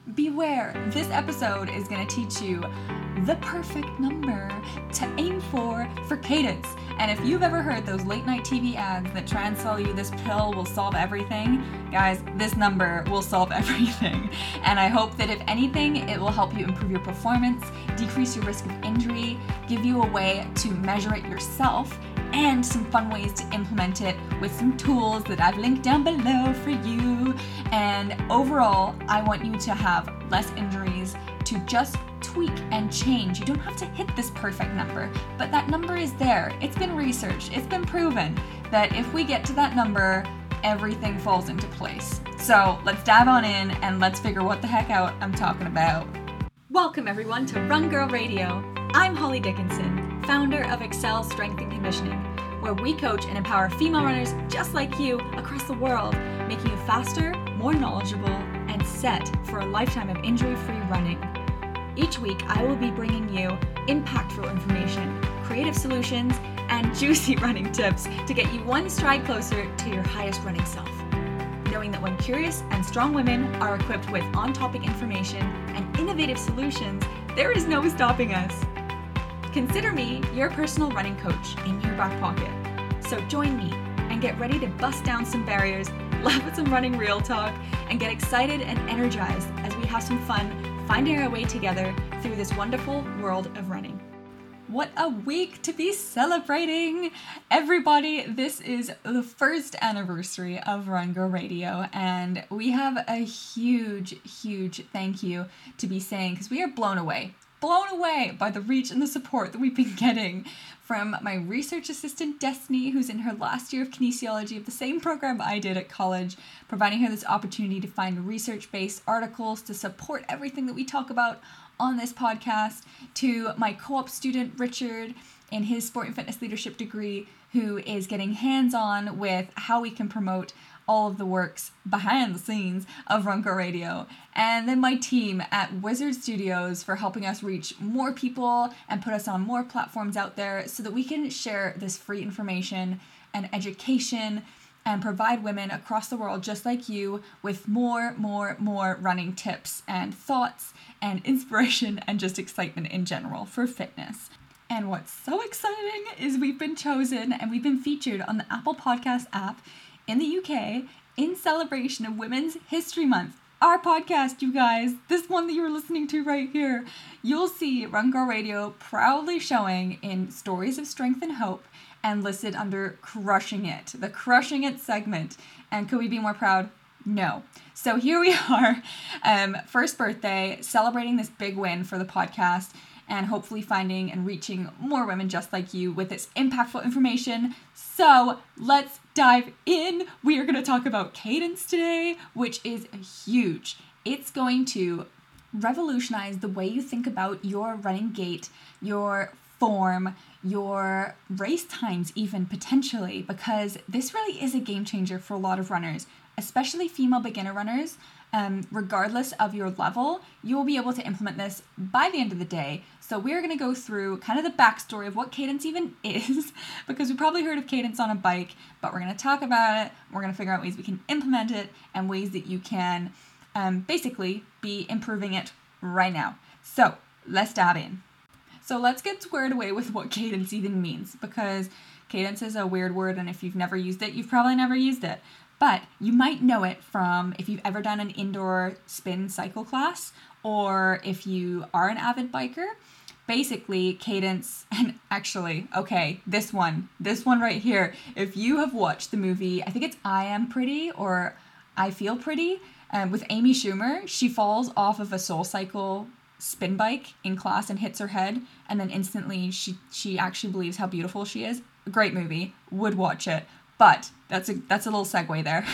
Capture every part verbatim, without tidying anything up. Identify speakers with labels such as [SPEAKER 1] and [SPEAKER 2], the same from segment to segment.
[SPEAKER 1] Beware, this episode is going to teach you the perfect number to aim for for cadence. And if you've ever heard those late night T V ads that try and sell you this pill will solve everything, guys, this number will solve everything. And I hope that if anything, it will help you improve your performance, decrease your risk of injury, give you a way to measure it yourself, and some fun ways to implement it with some tools that I've linked down below for you. And overall, I want you to have less injuries, to just tweak and change. You don't have to hit this perfect number, but that number is there. It's been researched. It's been proven that if we get to that number, everything falls into place. So let's dive on in and let's figure what the heck out I'm talking about. Welcome everyone to Run Girl Radio. I'm Holly Dickinson, founder of Excel Strength and Conditioning, where we coach and empower female runners just like you across the world, making you faster, more knowledgeable, and set for a lifetime of injury-free running. Each week, I will be bringing you impactful information, creative solutions, and juicy running tips to get you one stride closer to your highest running self. Knowing that when curious and strong women are equipped with on-topic information and innovative solutions, there is no stopping us. Consider me your personal running coach in your back pocket. So join me and get ready to bust down some barriers, laugh at some running real talk, and get excited and energized as we have some fun finding our way together through this wonderful world of running. What a week to be celebrating! Everybody, this is the first anniversary of Run Girl Radio, and we have a huge, huge thank you to be saying because we are blown away. blown away by the reach and the support that we've been getting from my research assistant, Destiny, who's in her last year of kinesiology of the same program I did at college, providing her this opportunity to find research-based articles to support everything that we talk about on this podcast, to my co-op student, Richard, in his sport and fitness leadership degree, who is getting hands-on with how we can promote all of the works behind the scenes of Run Girl Radio, and then my team at Wizard Studios for helping us reach more people and put us on more platforms out there so that we can share this free information and education and provide women across the world just like you with more, more, more running tips and thoughts and inspiration and just excitement in general for fitness. And what's so exciting is we've been chosen and we've been featured on the Apple Podcast app in the U K in celebration of Women's History Month. Our podcast, you guys, this one that you're listening to right here, you'll see Run Girl Radio proudly showing in Stories of Strength and Hope and listed under Crushing It, the Crushing It segment. And could we be more proud? No. So here we are, um, first birthday, celebrating this big win for the podcast, and hopefully finding and reaching more women just like you with this impactful information. So let's dive in. We are going to talk about cadence today, which is huge. It's going to revolutionize the way you think about your running gait, your form, your race times even potentially, because this really is a game changer for a lot of runners, especially female beginner runners. Um, regardless of your level, you will be able to implement this by the end of the day. So we're going to go through kind of the backstory of what cadence even is, because we probably heard of cadence on a bike, but we're going to talk about it. We're going to figure out ways we can implement it and ways that you can um, basically be improving it right now. So let's dive in. So let's get squared away with what cadence even means, because cadence is a weird word, and if you've never used it, you've probably never used it. But you might know it from if you've ever done an indoor spin cycle class, or if you are an avid biker. Basically, cadence, and actually, okay, this one, this one right here, if you have watched the movie, I think it's I Am Pretty or I Feel Pretty, um, with Amy Schumer, she falls off of a SoulCycle spin bike in class and hits her head, and then instantly she, she actually believes how beautiful she is. Great movie, would watch it. But that's a that's a little segue there.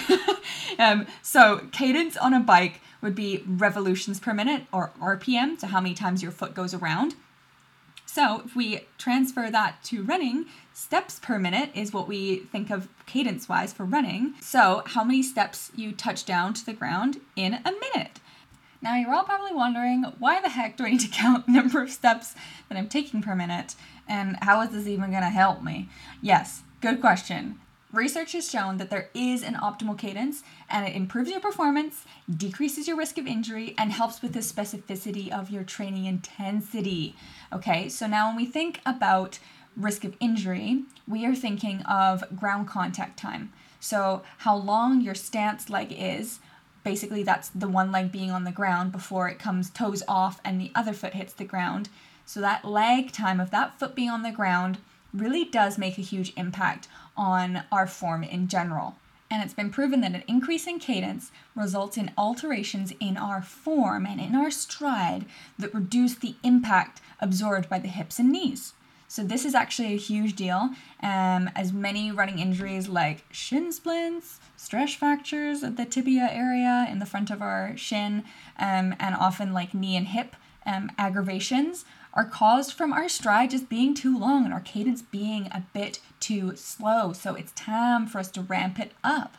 [SPEAKER 1] um, so cadence on a bike would be revolutions per minute, or R P M, so how many times your foot goes around. So if we transfer that to running, steps per minute is what we think of cadence-wise for running. So how many steps you touch down to the ground in a minute. Now you're all probably wondering, why the heck do I need to count the number of steps that I'm taking per minute? And how is this even going to help me? Yes, good question. Research has shown that there is an optimal cadence, and it improves your performance, decreases your risk of injury, and helps with the specificity of your training intensity. Okay, so now when we think about risk of injury, we are thinking of ground contact time. So how long your stance leg is, basically that's the one leg being on the ground before it comes toes off and the other foot hits the ground. So that lag time of that foot being on the ground really does make a huge impact on our form in general. And it's been proven that an increase in cadence results in alterations in our form and in our stride that reduce the impact absorbed by the hips and knees. So this is actually a huge deal, um, as many running injuries like shin splints, stress fractures at the tibia area in the front of our shin, um, and often like knee and hip um, aggravations are caused from our stride just being too long and our cadence being a bit too slow. So it's time for us to ramp it up.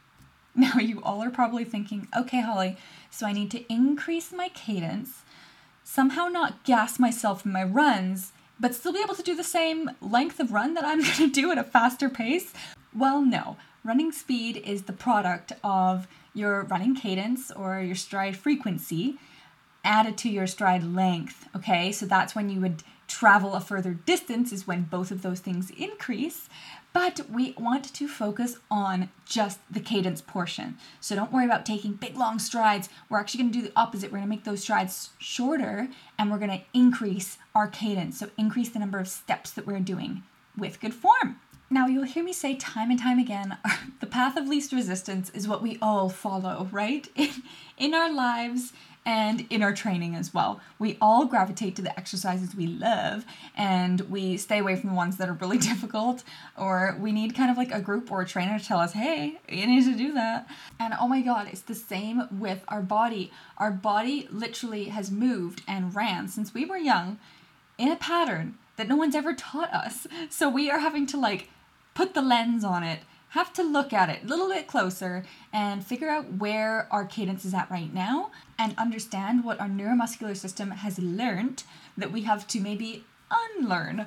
[SPEAKER 1] Now you all are probably thinking, okay, Holly, so I need to increase my cadence, somehow not gas myself in my runs, but still be able to do the same length of run that I'm going to do at a faster pace? Well, no. Running speed is the product of your running cadence or your stride frequency added to your stride length, okay? So that's when you would travel a further distance, is when both of those things increase. But we want to focus on just the cadence portion. So don't worry about taking big long strides. We're actually going to do the opposite. We're going to make those strides shorter, and we're going to increase our cadence. So increase the number of steps that we're doing with good form. Now you'll hear me say time and time again, the path of least resistance is what we all follow, right? In, in our lives and in our training as well. We all gravitate to the exercises we love, and we stay away from the ones that are really difficult, or we need kind of like a group or a trainer to tell us, hey, you need to do that. And oh my God, it's the same with our body. Our body literally has moved and ran since we were young in a pattern that no one's ever taught us. So we are having to like put the lens on it, have to look at it a little bit closer and figure out where our cadence is at right now and understand what our neuromuscular system has learned that we have to maybe unlearn,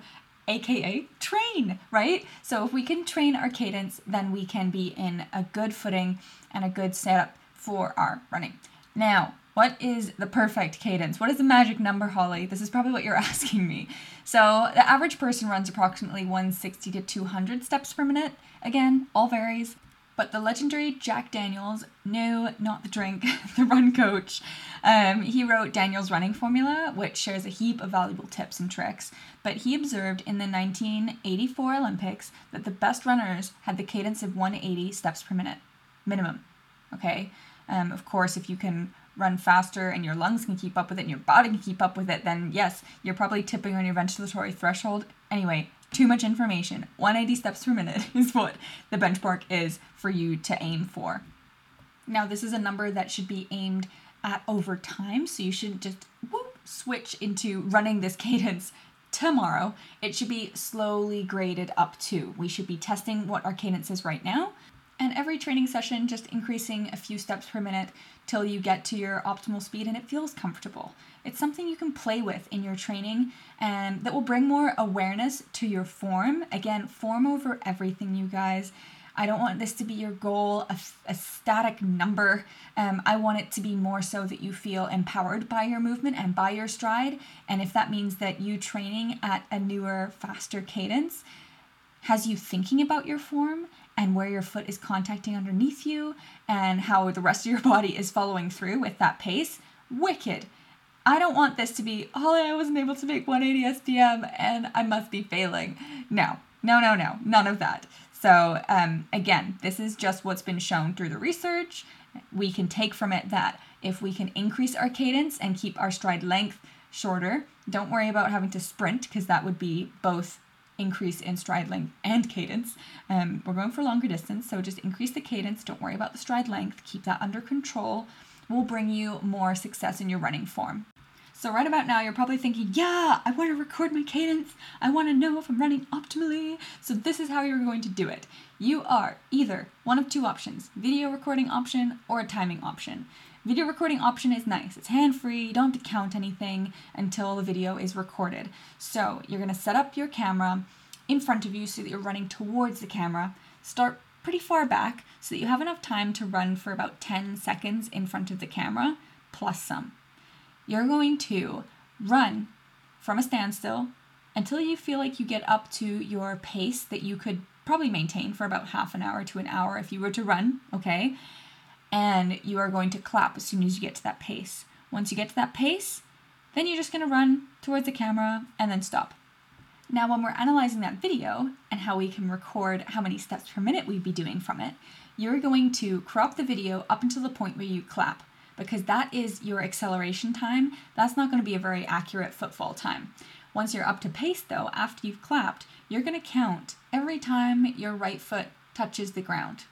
[SPEAKER 1] aka train, right? So if we can train our cadence, then we can be in a good footing and a good setup for our running. Now, what is the perfect cadence? What is the magic number, Holly? This is probably what you're asking me. So the average person runs approximately one hundred sixty to two hundred steps per minute. Again, all varies. But the legendary Jack Daniels, no, not the drink, the run coach, um, he wrote Daniels' running formula, which shares a heap of valuable tips and tricks. But he observed in the nineteen eighty-four Olympics that the best runners had the cadence of one hundred eighty steps per minute, minimum. Okay? Um, of course, if you can run faster and your lungs can keep up with it and your body can keep up with it, then yes, you're probably tipping on your ventilatory threshold. Anyway, too much information. one hundred eighty steps per minute is what the benchmark is for you to aim for. Now, this is a number that should be aimed at over time, so you shouldn't just whoop, switch into running this cadence tomorrow. It should be slowly graded up to. We should be testing what our cadence is right now, and every training session just increasing a few steps per minute till you get to your optimal speed and it feels comfortable. It's something you can play with in your training and that will bring more awareness to your form. Again, form over everything, you guys. I don't want this to be your goal, a, a static number. Um, I want it to be more so that you feel empowered by your movement and by your stride. And if that means that you training at a newer, faster cadence has you thinking about your form and where your foot is contacting underneath you and how the rest of your body is following through with that pace, wicked. I don't want this to be, oh, I wasn't able to make one hundred eighty S P M and I must be failing. No, no, no, no, none of that. So um, again, this is just what's been shown through the research. We can take from it that if we can increase our cadence and keep our stride length shorter, don't worry about having to sprint because that would be both increase in stride length and cadence. Um, we're going for longer distance, so just increase the cadence. Don't worry about the stride length. Keep that under control. Will bring you more success in your running form. So right about now, you're probably thinking, yeah, I want to record my cadence. I want to know if I'm running optimally. So this is how you're going to do it. You are either one of two options, video recording option or a timing option. Video recording option is nice. It's hand-free. You don't have to count anything until the video is recorded. So you're going to set up your camera in front of you so that you're running towards the camera. start pretty far back so that you have enough time to run for about ten seconds in front of the camera, plus some. You're going to run from a standstill until you feel like you get up to your pace that you could probably maintain for about half an hour to an hour if you were to run, okay? And you are going to clap as soon as you get to that pace. Once you get to that pace, then you're just going to run towards the camera and then stop. Now, when we're analyzing that video and how we can record how many steps per minute we'd be doing from it, you're going to crop the video up until the point where you clap, because that is your acceleration time. That's not going to be a very accurate footfall time. Once you're up to pace though, after you've clapped, you're going to count every time your right foot touches the ground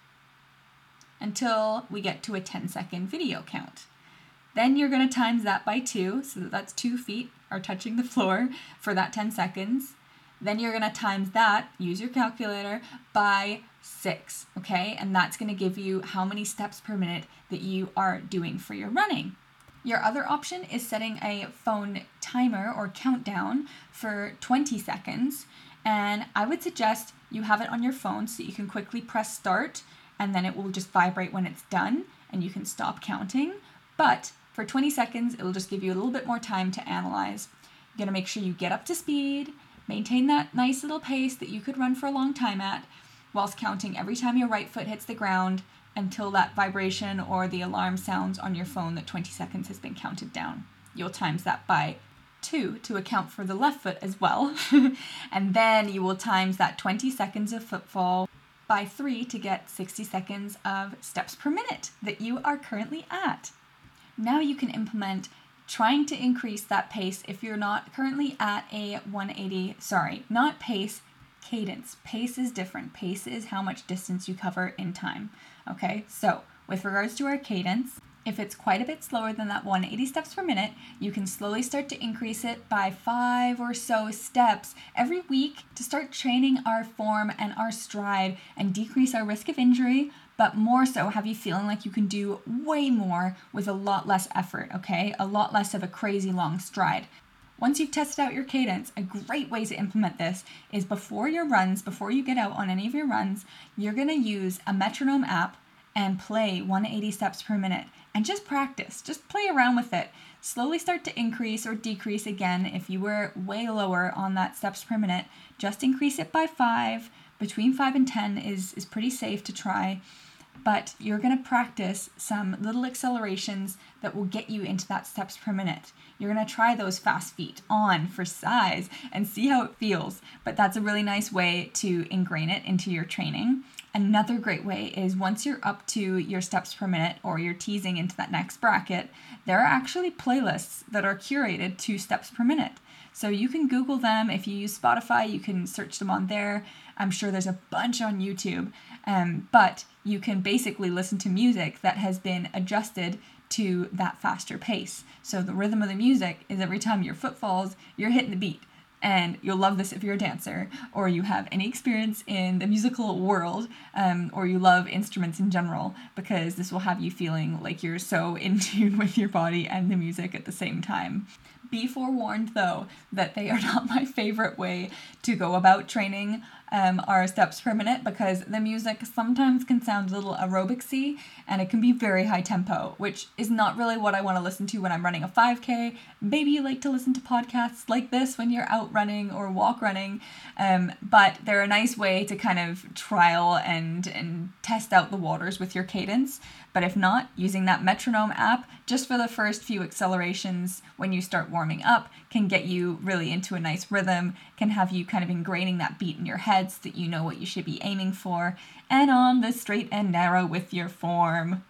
[SPEAKER 1] until we get to a ten second video count. Then you're going to times that by two, so that that's two feet are touching the floor for that ten seconds. Then you're going to times that, use your calculator, by six, okay? And that's going to give you how many steps per minute that you are doing for your running. Your other option is setting a phone timer or countdown for twenty seconds. And I would suggest you have it on your phone so you can quickly press start and then it will just vibrate when it's done and you can stop counting. But for twenty seconds, it'll just give you a little bit more time to analyze. You're going to make sure you get up to speed, maintain that nice little pace that you could run for a long time at, whilst counting every time your right foot hits the ground until that vibration or the alarm sounds on your phone that twenty seconds has been counted down. You'll times that by two to account for the left foot as well. And then you will times that twenty seconds of footfall by three to get sixty seconds of steps per minute that you are currently at. Now you can implement trying to increase that pace if you're not currently at a one eighty, sorry, not pace, cadence. Pace is different. Pace is how much distance you cover in time. Okay, so with regards to our cadence, if it's quite a bit slower than that one eighty steps per minute, you can slowly start to increase it by five or so steps every week to start training our form and our stride and decrease our risk of injury, but more so have you feeling like you can do way more with a lot less effort, okay? A lot less of a crazy long stride. Once you've tested out your cadence, a great way to implement this is before your runs, before you get out on any of your runs, you're gonna use a metronome app and play one eighty steps per minute and just practice, just play around with it. Slowly start to increase or decrease again. If you were way lower on that steps per minute, just increase it by five. Between five and ten is, is pretty safe to try. But you're going to practice some little accelerations that will get you into that steps per minute. You're going to try those fast feet on for size and see how it feels. But that's a really nice way to ingrain it into your training. Another great way is once you're up to your steps per minute or you're teasing into that next bracket, there are actually playlists that are curated to steps per minute. So you can Google them. If you use Spotify, you can search them on there. I'm sure there's a bunch on YouTube, um, but you can basically listen to music that has been adjusted to that faster pace. So the rhythm of the music is every time your foot falls, you're hitting the beat. And you'll love this if you're a dancer or you have any experience in the musical world, um, or you love instruments in general, because this will have you feeling like you're so in tune with your body and the music at the same time. Be forewarned though that they are not my favorite way to go about training um, our steps per minute, because the music sometimes can sound a little aerobicsy and it can be very high tempo, which is not really what I want to listen to when I'm running a five K. Maybe you like to listen to podcasts like this when you're out running or walk running, um, but they're a nice way to kind of trial and, and test out the waters with your cadence. But if not, using that metronome app just for the first few accelerations when you start warming up can get you really into a nice rhythm, can have you kind of ingraining that beat in your head so that you know what you should be aiming for, and on the straight and narrow with your form.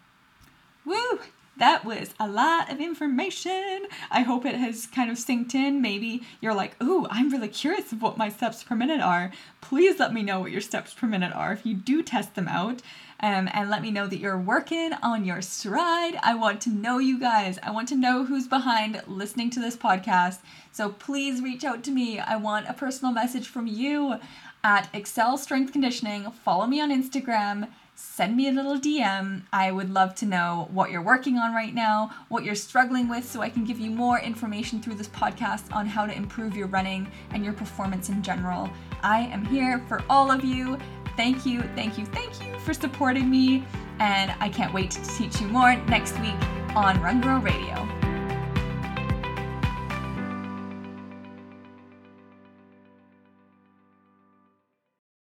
[SPEAKER 1] Woo! That was a lot of information. I hope it has kind of synced in. Maybe you're like, ooh, I'm really curious of what my steps per minute are. Please let me know what your steps per minute are if you do test them out. Um, and let me know that you're working on your stride. I want to know you guys. I want to know who's behind listening to this podcast. So please reach out to me. I want a personal message from you at Excel Strength Conditioning. Follow me on Instagram. send me a little D M. I would love to know what you're working on right now, what you're struggling with, so I can give you more information through this podcast on how to improve your running and your performance in general. I am here for all of you. Thank you, thank you, thank you for supporting me, and I can't wait to teach you more next week on Run Grow Radio.